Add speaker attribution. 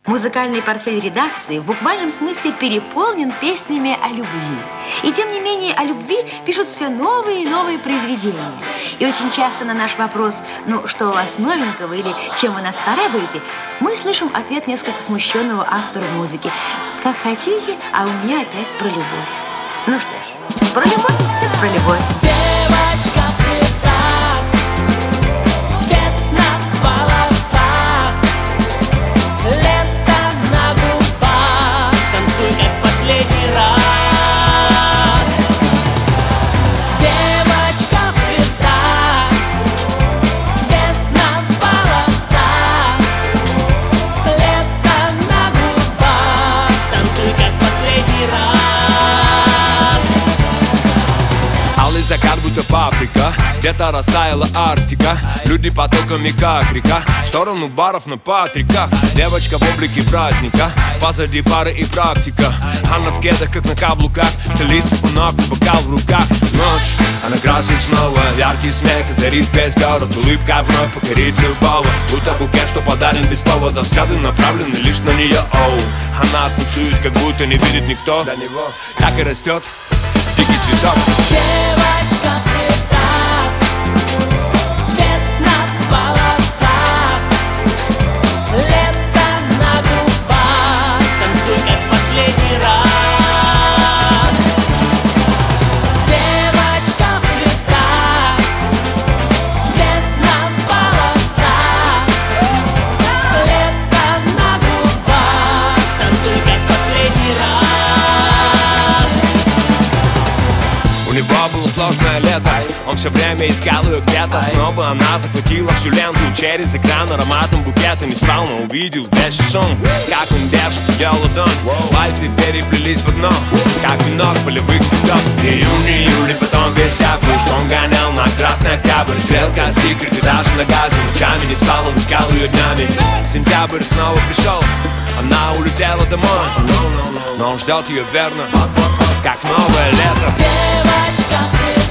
Speaker 1: Музыкальный портфель редакции в буквальном смысле переполнен песнями о любви. И тем не менее о любви пишут все новые и новые произведения. И очень часто на наш вопрос «Ну, что у вас новенького?» или «Чем вы нас порадуете?» мы слышим ответ несколько смущенного автора музыки: «Как хотите, а у меня опять про любовь». Ну что ж, про любовь – это про любовь.
Speaker 2: Девочка в цветах, весна в волосах, лето на губах, танцуй как последний раз. Девочка в цветах, весна в волосах, лето на губах, танцуй как последний раз.
Speaker 3: Алый закат, будто паприка, где-то растаяла Арктика. Люди потоками, как река, в сторону баров на Патриках. Девочка в облике праздника, позади пары и практика. Она в кедах, как на каблуках, столица у ног, бокал в руках. Ночь, она красит снова, яркий смех озарит весь город. Улыбка вновь покорит любого, будто букет, что подарен без повода. Взгляды направлены лишь на нее, оу. Она танцует, как будто не видит никто. Для него так и растет дикий цветок.
Speaker 2: Девочка в цветах, весна в волосах, лето на губах, танцуй как последний раз. Девочка в цветах, весна в волосах, лето на губах, танцуй как последний раз.
Speaker 3: У него было сложное лето, он все время искал ее где-то. Снова она захватила всю ленту, через экран ароматом букета. Не спал, но увидел весь сон, как он держит ее ладонь. Пальцы переплелись в одно, как венок полевых цветов. Июнь, потом весь август он гонял на красный октябрь. Стрелка, секрет и даже на газе. Ночами не спал, он искал ее днями. Сентябрь снова пришел, она улетела домой, но он ждет ее верно, как новое лето.
Speaker 2: Девочка в цветах.